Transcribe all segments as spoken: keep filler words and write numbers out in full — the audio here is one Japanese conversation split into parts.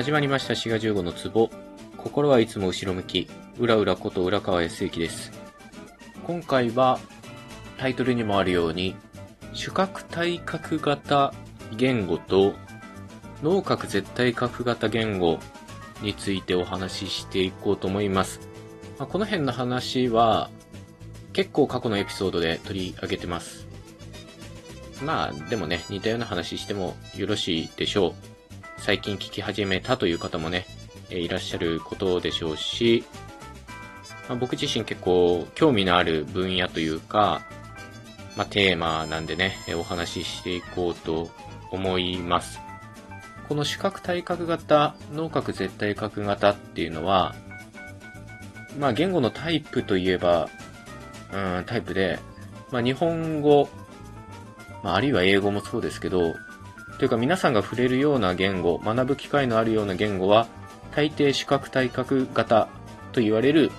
始まりました滋賀じゅうごの壺。心はいつも後ろ向き。うらうらこと浦川康之です。今回はタイトルにもあるように主格対角型言語と脳角絶対角型言語についてお話ししていこうと思います。まあ、この辺の話は結構過去のエピソードで取り上げてます。まあでもね、似たような話してもよろしいでしょう。最近聞き始めたという方もね、いらっしゃることでしょうし、まあ、僕自身結構興味のある分野というか、まあ、テーマなんでね、お話ししていこうと思います。この主格対角型、脳角絶対角型っていうのは、まあ言語のタイプといえば、うん、タイプで、まあ日本語、まあ、あるいは英語もそうですけど、というか皆さんが触れるような言語、学ぶ機会のあるような言語は、大抵主格対角型と言われる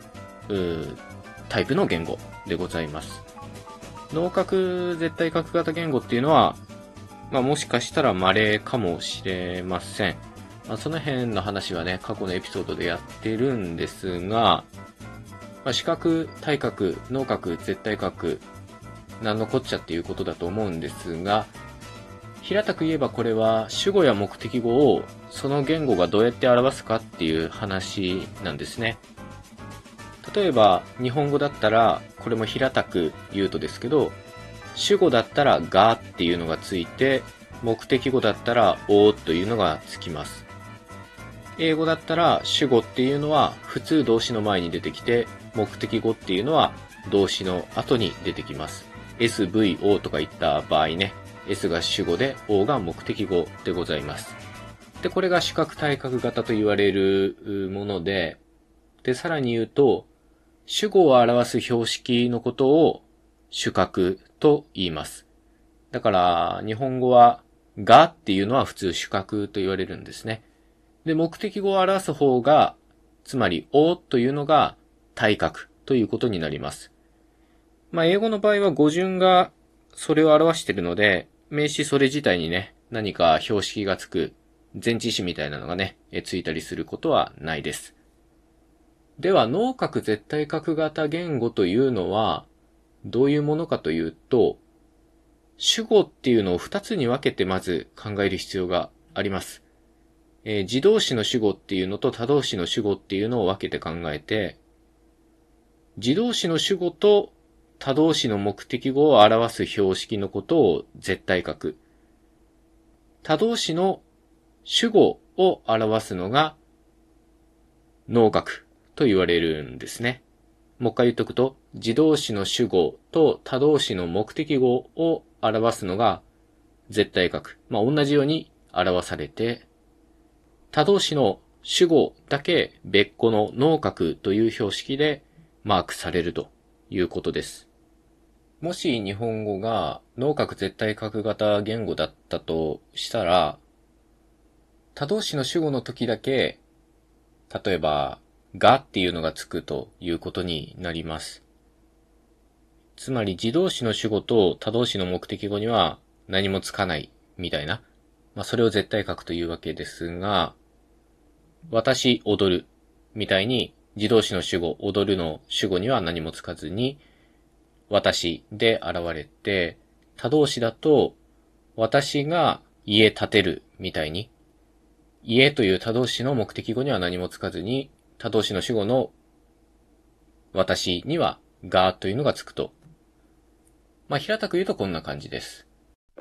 タイプの言語でございます。脳角絶対角型言語っていうのは、まあもしかしたら稀かもしれません。まあ、その辺の話はね、過去のエピソードでやってるんですが、まあ、主格対角、脳角絶対角、なんのこっちゃっていうことだと思うんですが、平たく言えばこれは主語や目的語をその言語がどうやって表すかっていう話なんですね。例えば日本語だったらこれも平たく言うとですけど、主語だったらがっていうのがついて、目的語だったらおというのがつきます。英語だったら主語っていうのは普通動詞の前に出てきて、目的語っていうのは動詞の後に出てきます。エスブイオー とかいった場合ね、S が主語で O が目的語でございます。で、これが主格対角型と言われるもので、で、さらに言うと、主語を表す標識のことを主格と言います。だから、日本語はがっていうのは普通主格と言われるんですね。で、目的語を表す方が、つまり O というのが対角ということになります。まあ、英語の場合は語順がそれを表しているので、名詞それ自体にね、何か標識がつく前置詞みたいなのがね、ついたりすることはないです。では、脳角絶対角型言語というのは、どういうものかというと、主語っていうのを二つに分けてまず考える必要があります。えー、自動詞の主語っていうのと他動詞の主語っていうのを分けて考えて、自動詞の主語と他動詞の目的語を表す標識のことを絶対角。他動詞の主語を表すのが脳角と言われるんですね。もう一回言っとくと、自動詞の主語と他動詞の目的語を表すのが絶対角。まあ、同じように表されて、他動詞の主語だけ別個の脳角という標識でマークされるということです。もし日本語が脳角絶対角型言語だったとしたら、他動詞の主語の時だけ、例えば、がっていうのがつくということになります。つまり自動詞の主語と他動詞の目的語には何もつかないみたいな。まあそれを絶対角というわけですが、私踊るみたいに自動詞の主語、踊るの主語には何もつかずに、私で現れて、他動詞だと、私が家建てるみたいに、家という他動詞の目的語には何もつかずに、他動詞の主語の私にはがというのがつくと。まあ、平たく言うとこんな感じです。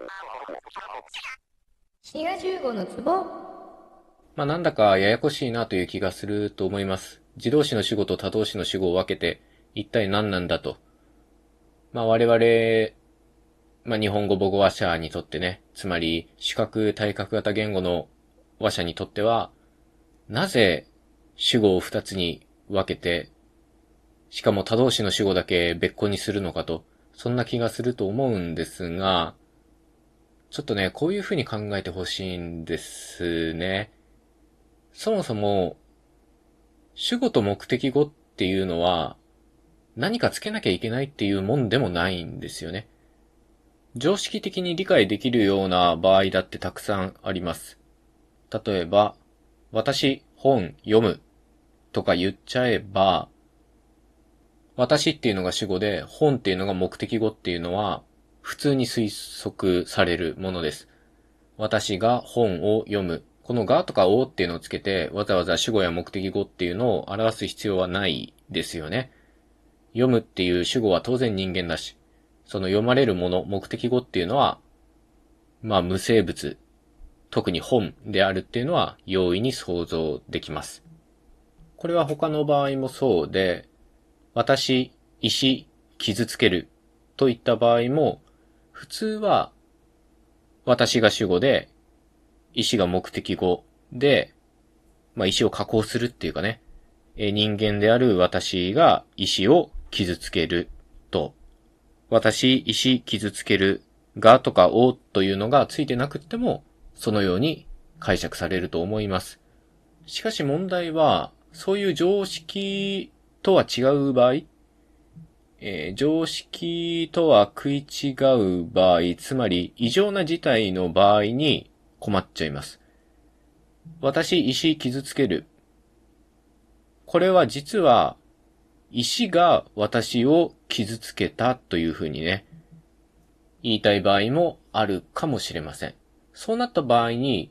滋賀じゅうごの壺。 まあ、なんだかややこしいなという気がすると思います。自動詞の主語と他動詞の主語を分けて、一体何なんだと。まあ我々、まあ日本語母語話者にとってね、つまり主格対角型言語の話者にとっては、なぜ主語を二つに分けて、しかも他動詞の主語だけ別個にするのかと、そんな気がすると思うんですが、ちょっとね、こういうふうに考えてほしいんですね。そもそも、主語と目的語っていうのは、何かつけなきゃいけないっていうもんでもないんですよね。常識的に理解できるような場合だってたくさんあります。例えば、 私、本、読むとか言っちゃえば、私っていうのが主語で、本っていうのが目的語っていうのは、普通に推測されるものです。私が本を読む。このがとかをっていうのをつけて、わざわざ主語や目的語っていうのを表す必要はないですよね。読むっていう主語は当然人間だし、その読まれるもの、目的語っていうのは、まあ無生物、特に本であるっていうのは容易に想像できます。これは他の場合もそうで、私、石、傷つけるといった場合も、普通は私が主語で、石が目的語で、まあ石を加工するっていうかね、人間である私が石を傷つけると、私、石、傷つけるがとかをというのがついてなくっても、そのように解釈されると思います。しかし問題は、そういう常識とは違う場合、えー、常識とは食い違う場合、つまり異常な事態の場合に困っちゃいます。私、石傷つける。これは実は、石が私を傷つけたというふうにね、言いたい場合もあるかもしれません。そうなった場合に、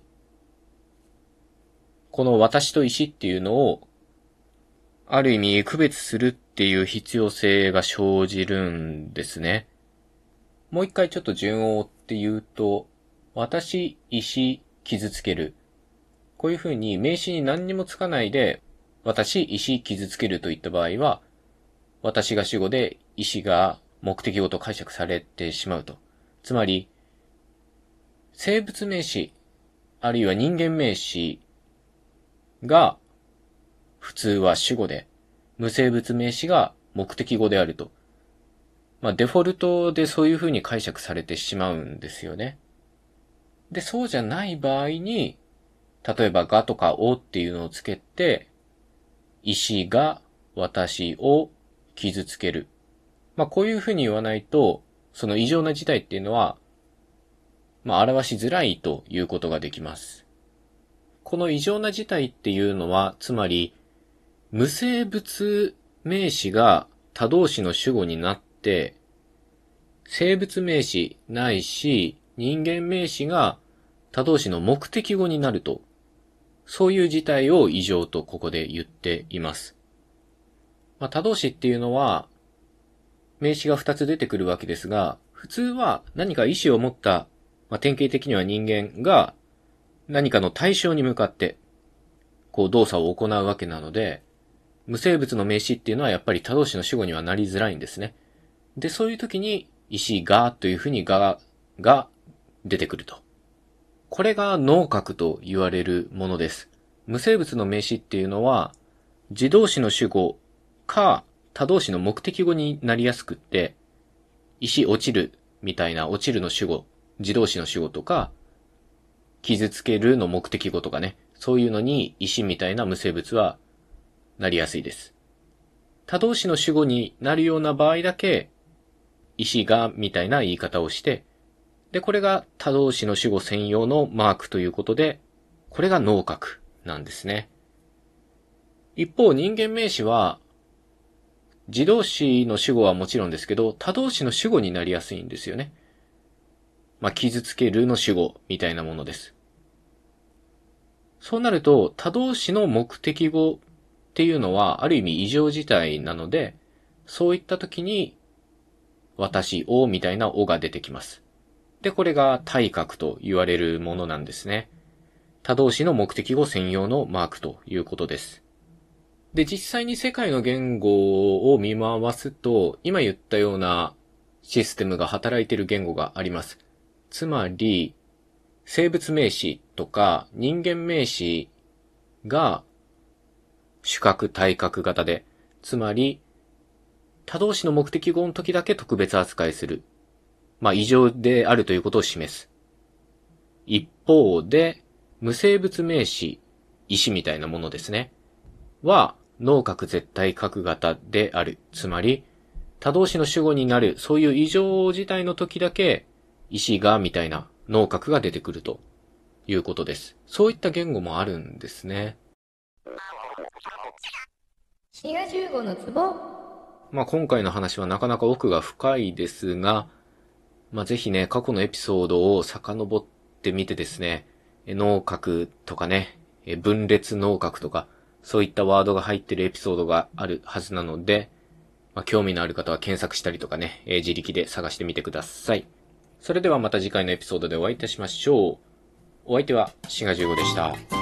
この私と石っていうのを、ある意味区別するっていう必要性が生じるんですね。もう一回ちょっと順を追って言うと、私、石、傷つける。こういうふうに名詞に何にもつかないで、私、石、傷つけるといった場合は、私が主語で石が目的語と解釈されてしまうと。つまり、生物名詞、あるいは人間名詞が普通は主語で、無生物名詞が目的語であると。まあ、デフォルトでそういうふうに解釈されてしまうんですよね。で、そうじゃない場合に、例えばがとかおっていうのをつけて、石が私を傷つける。まあ、こういうふうに言わないと、その異常な事態っていうのは、まあ、表しづらいということができます。この異常な事態っていうのは、つまり、無生物名詞が他動詞の主語になって、生物名詞ないし人間名詞が他動詞の目的語になると、そういう事態を異常とここで言っています。まあ、他動詞っていうのは、名詞がふたつ出てくるわけですが、普通は何か意思を持った、まあ、典型的には人間が何かの対象に向かって、こう動作を行うわけなので、無生物の名詞っていうのはやっぱり他動詞の主語にはなりづらいんですね。で、そういう時に、石がというふうにがが出てくると。これが脳格と言われるものです。無生物の名詞っていうのは、自動詞の主語か他動詞の目的語になりやすくって、石落ちるみたいな落ちるの主語、自動詞の主語とか、傷つけるの目的語とかね、そういうのに石みたいな無生物はなりやすいです。他動詞の主語になるような場合だけ、石がみたいな言い方をして、で、これが他動詞の主語専用のマークということで、これが脳格なんですね。一方、人間名詞は、自動詞の主語はもちろんですけど、他動詞の主語になりやすいんですよね。まあ、傷つけるの主語みたいなものです。そうなると、他動詞の目的語っていうのは、ある意味異常事態なので、そういった時に、私をみたいなおが出てきます。で、これが対格と言われるものなんですね。他動詞の目的語専用のマークということです。で、実際に世界の言語を見回すと、今言ったようなシステムが働いている言語があります。つまり、生物名詞とか人間名詞が主格対格型で、つまり、他動詞の目的語の時だけ特別扱いする。まあ、異常であるということを示す。一方で、無生物名詞、石みたいなものですね。は、脳格絶対格型である。つまり、他動詞の主語になる、そういう異常事態の時だけ、石がみたいな脳格が出てくると。 いうことです。そういった言語もあるんですね。 滋賀じゅうごのツボ。 まあ今回の話はなかなか奥が深いですが、まあぜひね、過去のエピソードを遡ってみてですね、脳核とかね、分裂脳核とか、そういったワードが入ってるエピソードがあるはずなので、まあ、興味のある方は検索したりとかね、えー、自力で探してみてください。それではまた次回のエピソードでお会いいたしましょう。お相手は、シガじゅうごでした。